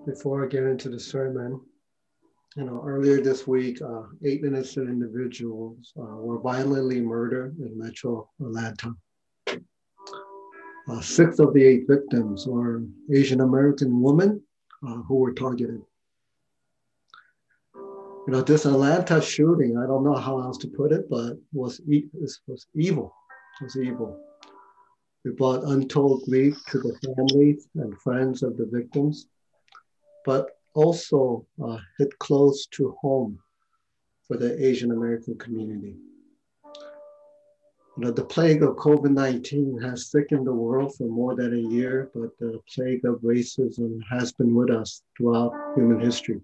Before I get into the sermon, earlier this week, 8 innocent individuals were violently murdered in Metro Atlanta. 6 of the 8 victims were Asian American women who were targeted. This Atlanta shooting, I don't know how else to put it, but was evil. It was evil. It brought untold grief to the families and friends of the victims, but also hit close to home for the Asian American community. The plague of COVID-19 has sickened the world for more than a year, but the plague of racism has been with us throughout human history.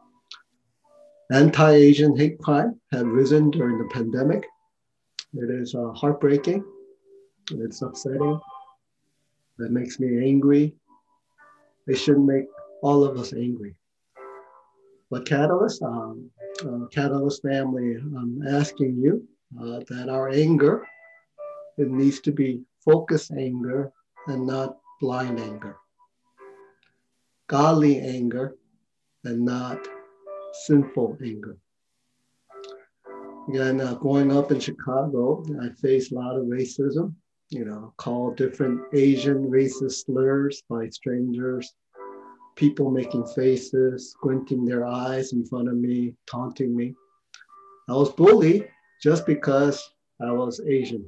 Anti-Asian hate crime had risen during the pandemic. It is heartbreaking, and it's upsetting. It makes me angry. It should make all of us angry. But Catalyst family, I'm asking you that our anger, it needs to be focused anger and not blind anger. Godly anger and not sinful anger. Again, growing up in Chicago, I faced a lot of racism, called different Asian racist slurs by strangers, people making faces, squinting their eyes in front of me, taunting me. I was bullied just because I was Asian.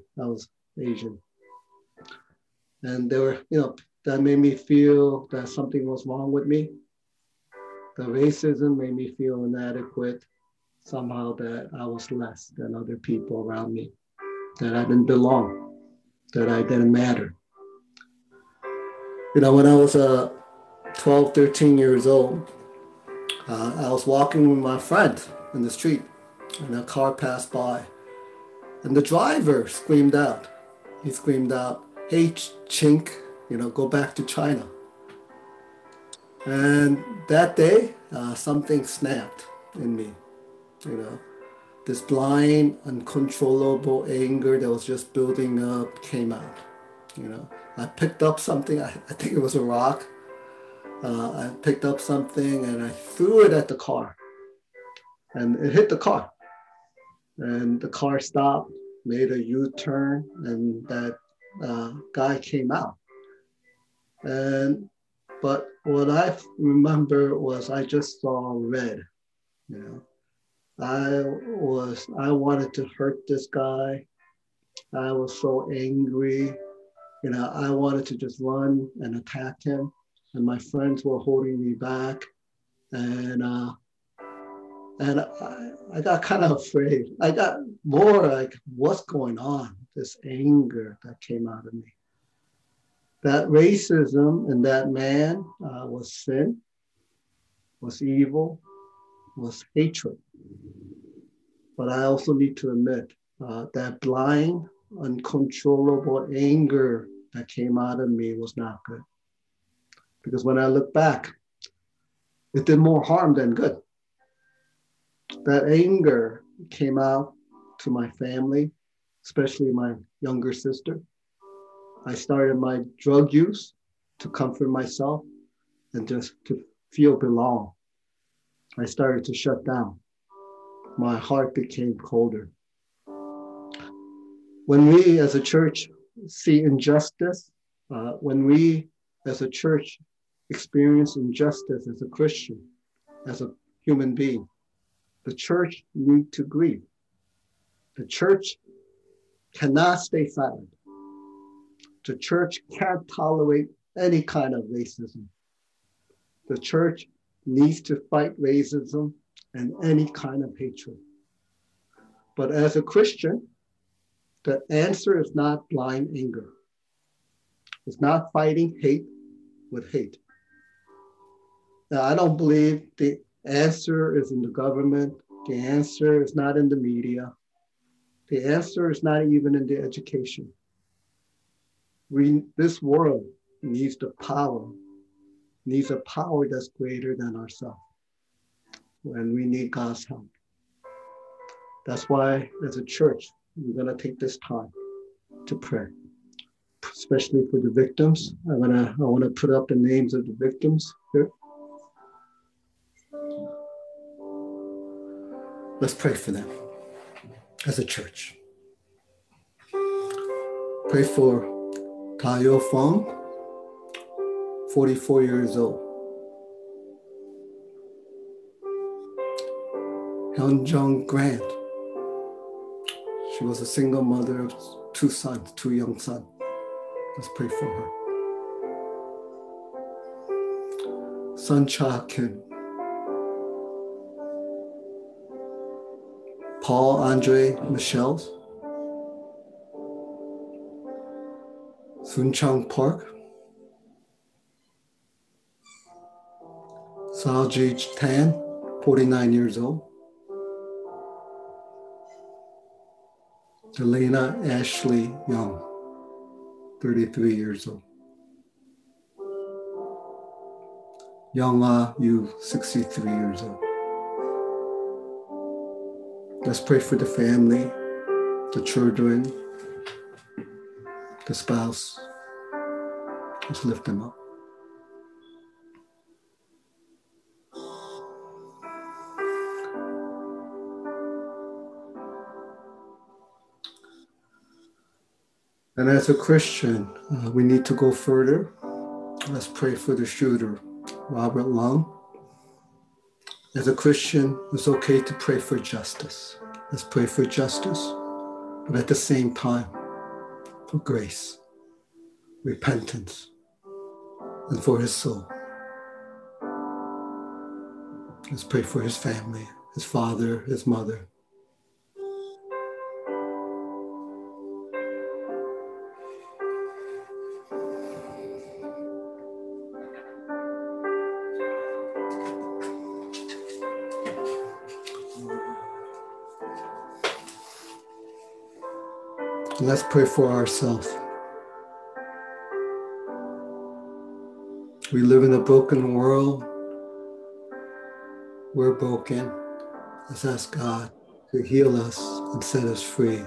And that made me feel that something was wrong with me. The racism made me feel inadequate, somehow that I was less than other people around me, that I didn't belong, that I didn't matter. When I was 12, 13 years old, I was walking with my friend in the street, and a car passed by, and the driver screamed out. He screamed out, "Hey, chink, go back to China." And that day, something snapped in me, This blind, uncontrollable anger that was just building up came out, I picked up something, I think it was a rock. I picked up something and I threw it at the car. And it hit the car. And the car stopped, made a U-turn, and that guy came out. But what I remember was I just saw red, I wanted to hurt this guy. I was so angry. I wanted to just run and attack him. And my friends were holding me back. And I got kind of afraid. I got more like, what's going on? This anger that came out of me. That racism in that man was sin, was evil, was hatred. But I also need to admit that blind, uncontrollable anger that came out of me was not good. Because when I look back, it did more harm than good. That anger came out to my family, especially my younger sister. I started my drug use to comfort myself and just to feel belong. I started to shut down. My heart became colder. When we as a church see injustice, when we as a church experience injustice as a Christian, as a human being, the church needs to grieve. The church cannot stay silent. The church can't tolerate any kind of racism. The church needs to fight racism and any kind of hatred. But as a Christian, the answer is not blind anger. It's not fighting hate with hate. Now, I don't believe the answer is in the government. The answer is not in the media. The answer is not even in the education. This world needs a power that's greater than ourselves. And we need God's help. That's why, as a church, we're going to take this time to pray, especially for the victims. I want to put up the names of the victims here. Let's pray for them as a church. Pray for Tayo Fong, 44 years old. Hyunjung Grant. She was a single mother of two young sons. Let's pray for her. Sun Cha Kyun. Paul Andre Michels. Sun Chang Park. Salji Tan, 49 years old. Elena Ashley Young, 33 years old. Young Ah Yu, 63 years old. Let's pray for the family, the children, the spouse. Let's lift them up. And as a Christian, we need to go further. Let's pray for the shooter, Robert Lung. As a Christian, it's okay to pray for justice. Let's pray for justice, but at the same time, for grace, repentance, and for his soul. Let's pray for his family, his father, his mother. And let's pray for ourselves. We live in a broken world. We're broken. Let's ask God to heal us and set us free.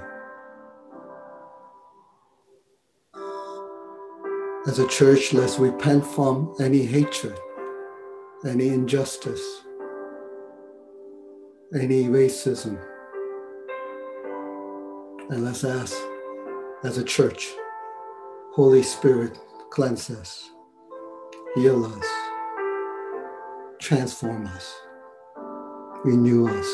As a church, let's repent from any hatred, any injustice, any racism. And let's ask, as a church, Holy Spirit, cleanse us, heal us, transform us, renew us.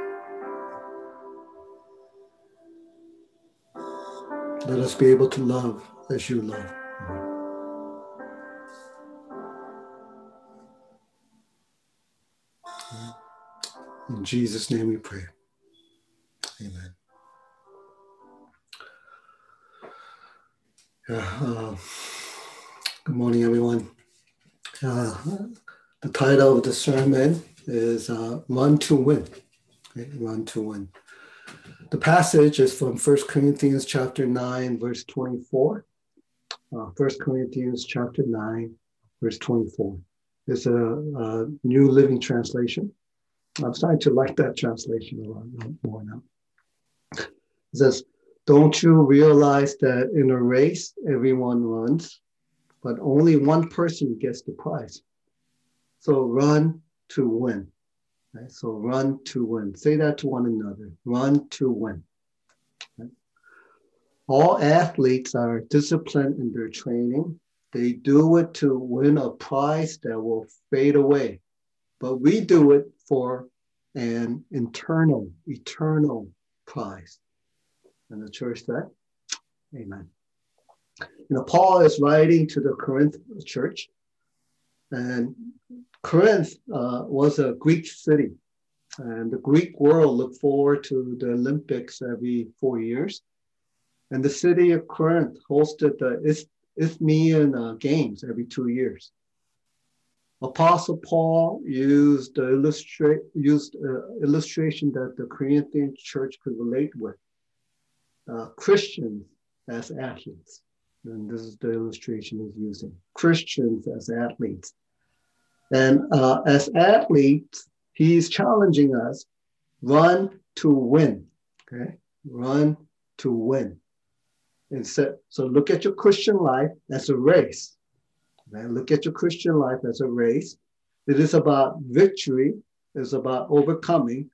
Let us be able to love as you love. In Jesus' name we pray. Amen. Good morning, everyone. The title of the sermon is Run to Win. Okay, Run to Win. The passage is from 1 Corinthians chapter 9, verse 24. 1 Corinthians chapter 9, verse 24. It's a New Living Translation. I'm starting to like that translation a lot more now. It says, don't you realize that in a race, everyone runs, but only one person gets the prize? So run to win. Right? So run to win. Say that to one another. Run to win. Right? All athletes are disciplined in their training. They do it to win a prize that will fade away. But we do it for an eternal prize. And the church said, amen. Paul is writing to the Corinth church. And Corinth was a Greek city. And the Greek world looked forward to the Olympics every 4 years. And the city of Corinth hosted the Isthmian Games every 2 years. Apostle Paul used illustration that the Corinthian church could relate with. Christians as athletes. And this is the illustration he's using. Christians as athletes. And as athletes, he's challenging us, run to win. Okay? Run to win. So look at your Christian life as a race. Okay? Look at your Christian life as a race. It is about victory. It's about overcoming.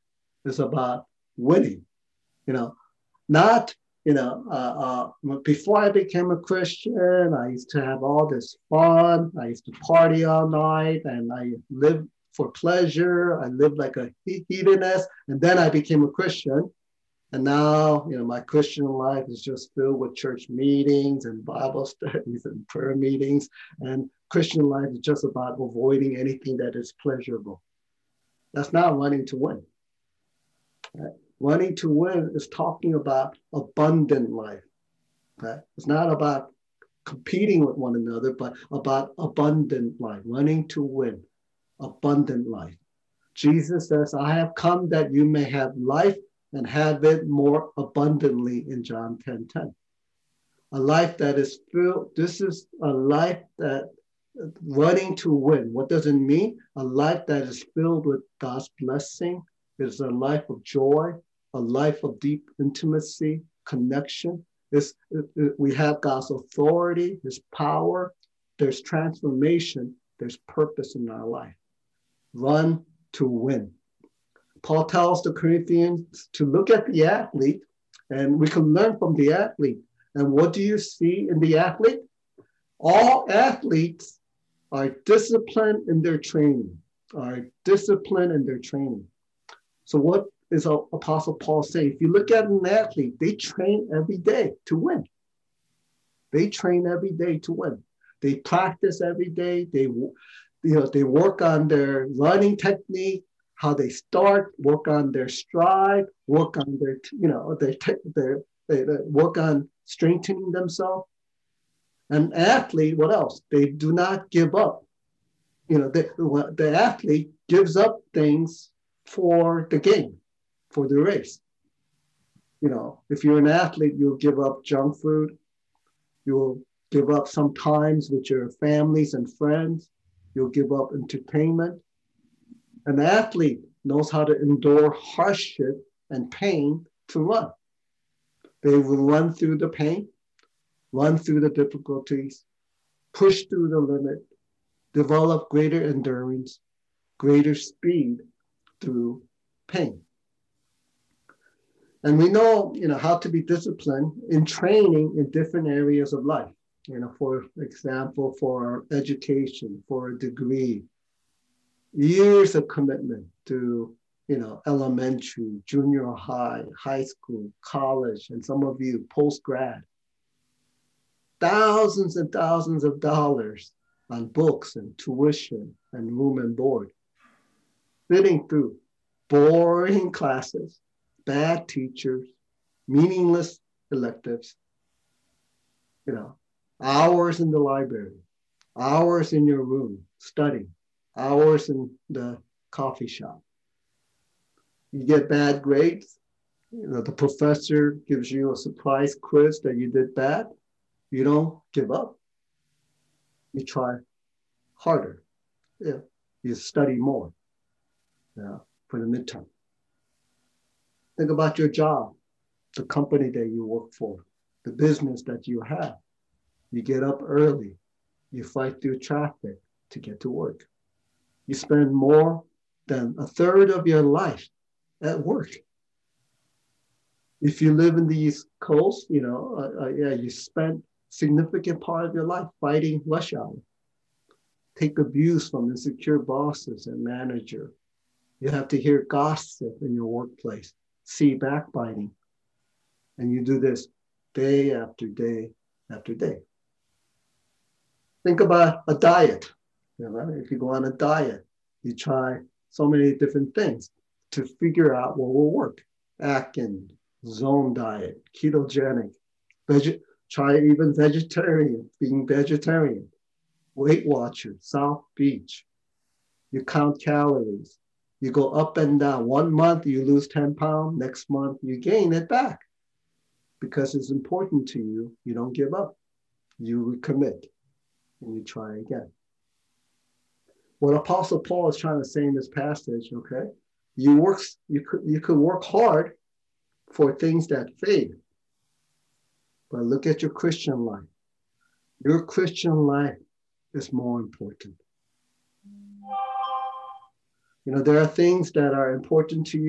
It's about winning, not, before I became a Christian, I used to have all this fun. I used to party all night and I lived for pleasure. I lived like a hedonist. And then I became a Christian. And now, my Christian life is just filled with church meetings and Bible studies and prayer meetings. And Christian life is just about avoiding anything that is pleasurable. That's not running to win. Right? Running to win is talking about abundant life. Right? It's not about competing with one another, but about abundant life, running to win, abundant life. Jesus says, I have come that you may have life and have it more abundantly in John 10:10. A life that is filled, this is a life that running to win. What does it mean? A life that is filled with God's blessing. It's a life of joy, a life of deep intimacy, connection. We have God's authority, His power. There's transformation. There's purpose in our life. Run to win. Paul tells the Corinthians to look at the athlete, and we can learn from the athlete. And what do you see in the athlete? All athletes are disciplined in their training, So what is Apostle Paul saying? If you look at an athlete, they train every day to win. They train every day to win. They practice every day. They work on their running technique, how they start, work on their stride, work on they work on strengthening themselves. An athlete, what else? They do not give up. The athlete gives up things for the game, for the race. If you're an athlete, you'll give up junk food. You'll give up some times with your families and friends. You'll give up entertainment. An athlete knows how to endure hardship and pain to run. They will run through the pain, run through the difficulties, push through the limit, develop greater endurance, greater speed through pain. And we know, how to be disciplined in training in different areas of life. For example, for education, for a degree, years of commitment to, elementary, junior high, high school, college, and some of you post-grad. Thousands and thousands of dollars on books and tuition and room and board. Sitting through boring classes, bad teachers, meaningless electives, hours in the library, hours in your room studying, hours in the coffee shop. You get bad grades, the professor gives you a surprise quiz that you did bad. You don't give up. You try harder. You study more for the midterm. Think about your job, the company that you work for, the business that you have. You get up early. You fight through traffic to get to work. You spend more than a third of your life at work. If you live in the East Coast, you spend significant part of your life fighting rush hour. Take abuse from insecure bosses and manager. You have to hear gossip in your workplace, see backbiting. And you do this day after day after day. Think about a diet. If you go on a diet, you try so many different things to figure out what will work. Atkins, zone diet, ketogenic, try even vegetarian, being vegetarian, Weight Watcher, South Beach. You count calories. You go up and down. 1 month, you lose 10 pounds. Next month, you gain it back. Because it's important to you, you don't give up. You recommit and you try again. What Apostle Paul is trying to say in this passage, okay? You could work hard for things that fade. But look at your Christian life. Your Christian life is more important. There are things that are important to you,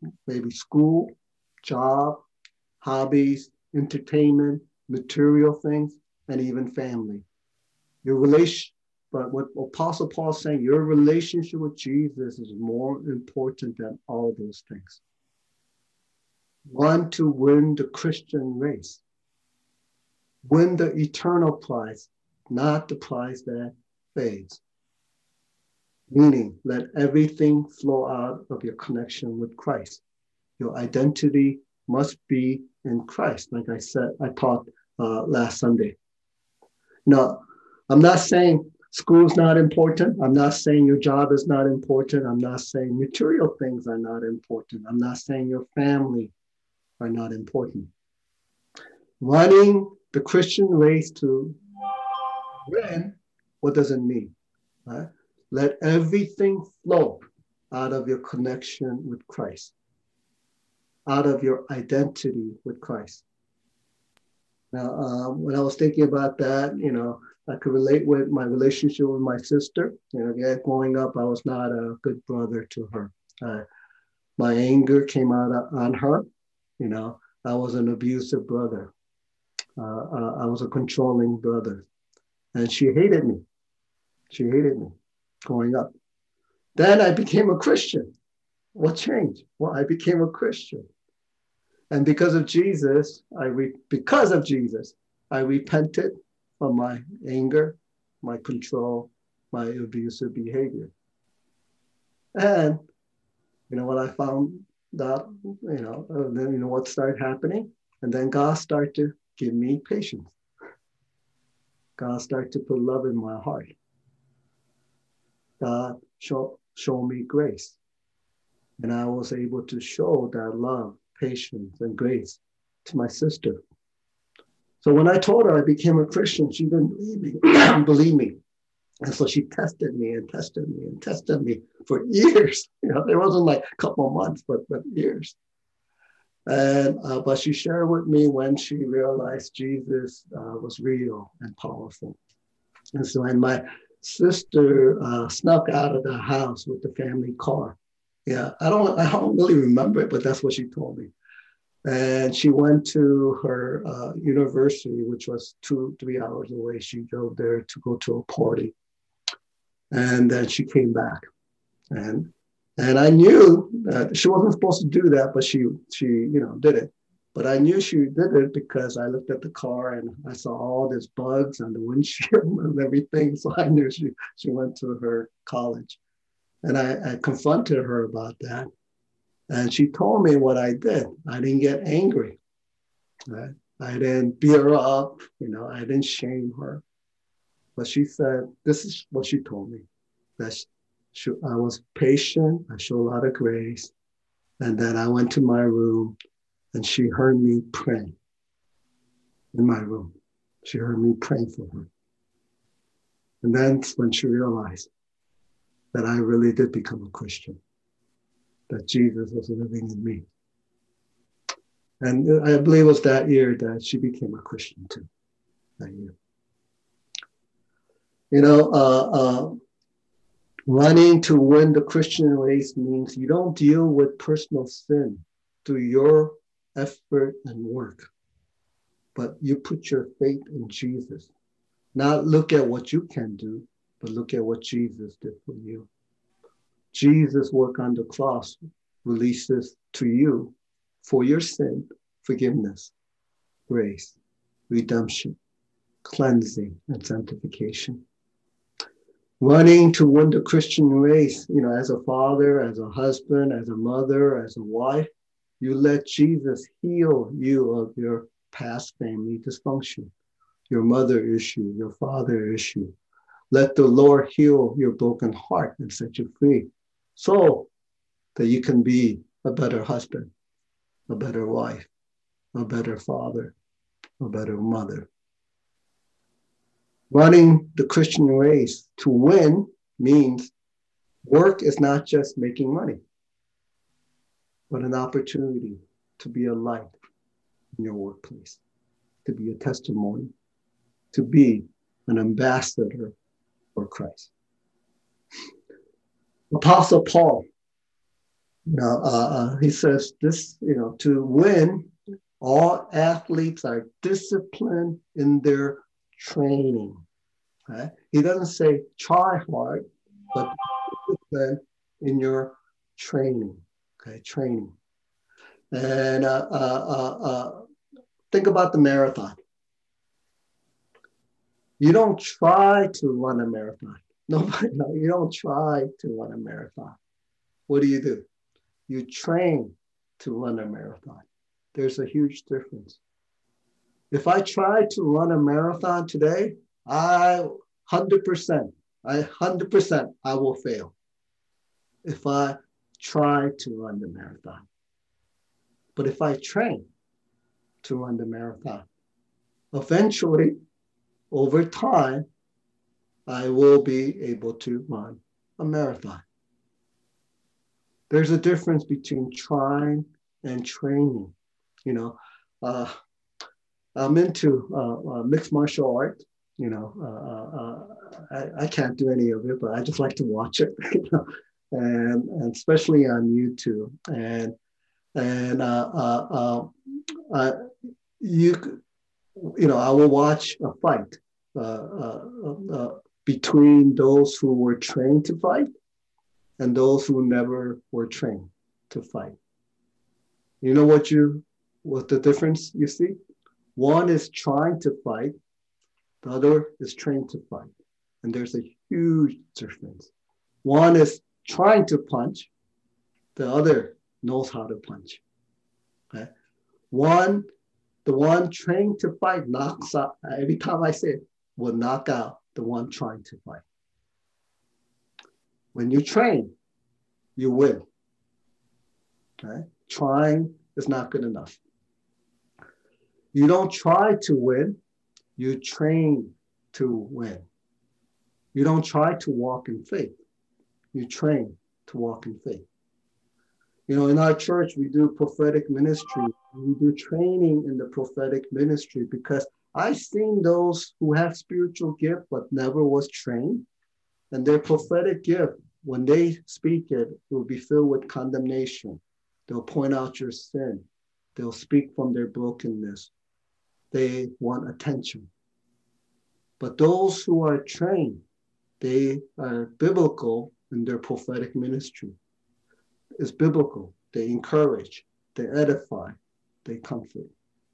maybe school, job, hobbies, entertainment, material things, and even family. Your relation, but what Apostle Paul is saying, your relationship with Jesus is more important than all those things. Want to win the Christian race, win the eternal prize, not the prize that fades. Meaning, let everything flow out of your connection with Christ. Your identity must be in Christ, like I said, I taught last Sunday. Now, I'm not saying school's not important. I'm not saying your job is not important. I'm not saying material things are not important. I'm not saying your family are not important. Running the Christian race to win, what does it mean? Right? Let everything flow out of your connection with Christ, out of your identity with Christ. Now, when I was thinking about that, I could relate with my relationship with my sister. Growing up, I was not a good brother to her. My anger came out on her. I was an abusive brother. I was a controlling brother. And she hated me. She hated me growing up. Then I became a Christian. What changed? Well, I became a Christian. And because of Jesus, I repented from my anger, my control, my abusive behavior. And what I found out, then what started happening, and then God started to give me patience. God started to put love in my heart. God showed me grace, and I was able to show that love, patience, and grace to my sister. So when I told her I became a Christian, she didn't believe me. And so she tested me and tested me and tested me for years. It wasn't like a couple of months, but years. And but she shared with me when she realized Jesus was real and powerful. And so when my sister snuck out of the house with the family car, I don't really remember it, but that's what she told me. And she went to her university, which was 2-3 hours away. She drove there to go to a party. And then she came back. And I knew that she wasn't supposed to do that, but she did it. But I knew she did it because I looked at the car and I saw all these bugs on the windshield and everything. So I knew she went to her college. And I confronted her about that. And she told me what I did. I didn't get angry. Right? I didn't beat her up. I didn't shame her. But she said, this is what she told me, that I was patient. I showed a lot of grace. And then I went to my room and she heard me pray in my room. She heard me praying for her. And that's when she realized that I really did become a Christian, that Jesus was living in me. And I believe it was that year that she became a Christian too, that year. Running to win the Christian race means you don't deal with personal sin through your effort and work, but you put your faith in Jesus. Not look at what you can do, but look at what Jesus did for you. Jesus' work on the cross releases to you for your sin, forgiveness, grace, redemption, cleansing, and sanctification. Running to win the Christian race, as a father, as a husband, as a mother, as a wife, you let Jesus heal you of your past family dysfunction, your mother issue, your father issue. Let the Lord heal your broken heart and set you free so that you can be a better husband, a better wife, a better father, a better mother. Running the Christian race to win means work is not just making money, but an opportunity to be a light in your workplace, to be a testimony, to be an ambassador for Christ. Apostle Paul He says this, to win, all athletes are disciplined in their training. Okay? He doesn't say try hard, but discipline in your training. Okay, training. And think about the marathon. You don't try to run a marathon. Nobody, no, you don't try to run a marathon. What do? You train to run a marathon. There's a huge difference. If I try to run a marathon today, 100%, 100%, I will fail if I try to run the marathon. But if I train to run the marathon, eventually, over time, I will be able to run a marathon. There's a difference between trying and training. I'm into mixed martial art. I can't do any of it, but I just like to watch it, and especially on YouTube. And I will watch a fight between those who were trained to fight and those who never were trained to fight. You know what the difference you see? One is trying to fight, the other is trained to fight. And there's a huge difference. One is trying to punch, the other knows how to punch. Okay? The one trained to fight knocks out, every time I say it, will knock out the one trying to fight. When you train, you win. Okay? Trying is not good enough. You don't try to win, you train to win. You don't try to walk in faith, you train to walk in faith. In our church, we do prophetic ministry. We do training in the prophetic ministry because I've seen those who have spiritual gift but never was trained. And their prophetic gift, when they speak it, will be filled with condemnation. They'll point out your sin. They'll speak from their brokenness. They want attention. But those who are trained, they are biblical in their prophetic ministry. It's biblical. They encourage, they edify, they comfort.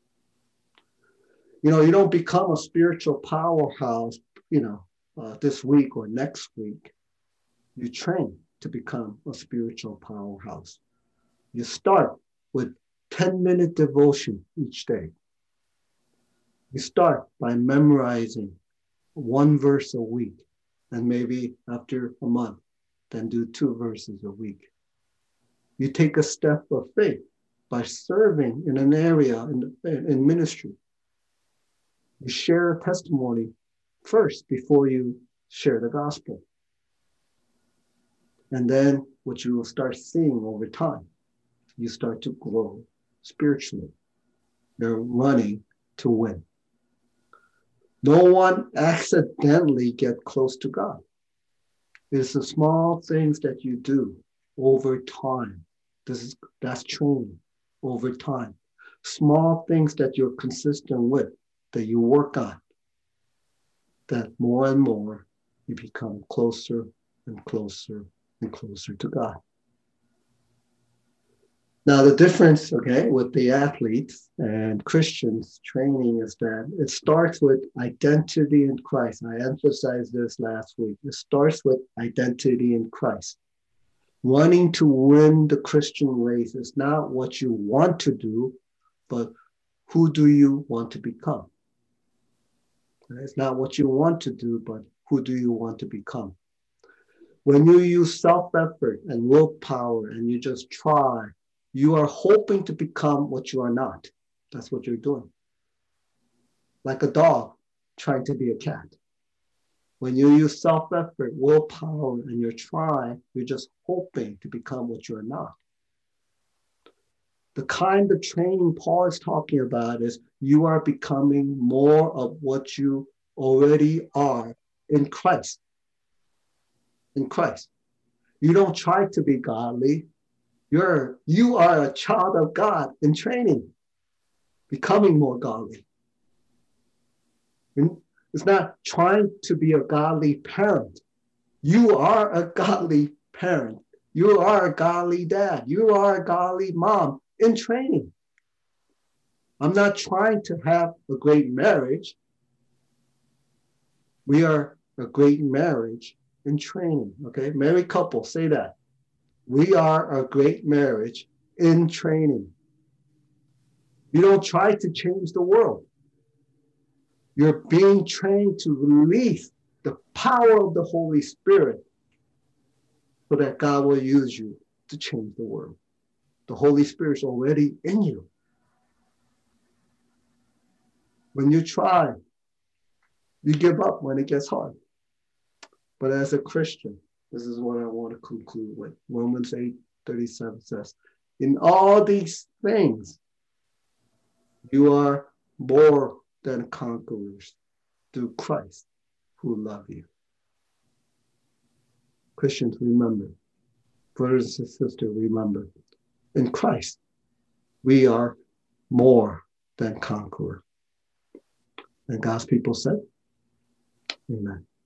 You don't become a spiritual powerhouse, this week or next week. You train to become a spiritual powerhouse. You start with 10-minute devotion each day. You start by memorizing one verse a week, and maybe after a month, then do 2 verses a week. You take a step of faith by serving in an area in ministry. You share a testimony first before you share the gospel. And then what you will start seeing over time, you start to grow spiritually. You're running to win. No one accidentally gets close to God. It's the small things that you do over time. That's training over time. Small things that you're consistent with, that you work on, that more and more you become closer and closer and closer to God. Now, the difference, with the athletes and Christians training is that it starts with identity in Christ. I emphasized this last week. It starts with identity in Christ. Wanting to win the Christian race is not what you want to do, but who do you want to become? It's not what you want to do, but who do you want to become? When you use self-effort and willpower and you just try, you are hoping to become what you are not. That's what you're doing. Like a dog trying to be a cat. When you use self-effort, willpower, and you're trying, you're just hoping to become what you're not. The kind of training Paul is talking about is you are becoming more of what you already are in Christ. In Christ. You don't try to be godly. You are a child of God in training, becoming more godly. And it's not trying to be a godly parent. You are a godly parent. You are a godly dad. You are a godly mom in training. I'm not trying to have a great marriage. We are a great marriage in training. Okay, married couple, say that. We are a great marriage in training. You don't try to change the world. You're being trained to release the power of the Holy Spirit so that God will use you to change the world. The Holy Spirit's already in you. When you try, you give up when it gets hard. But as a Christian, this is what I want to conclude with. Romans 8:37 says, in all these things, you are more than conquerors through Christ who loved you. Christians, remember. Brothers and sisters, remember. In Christ, we are more than conquerors. And God's people said, amen.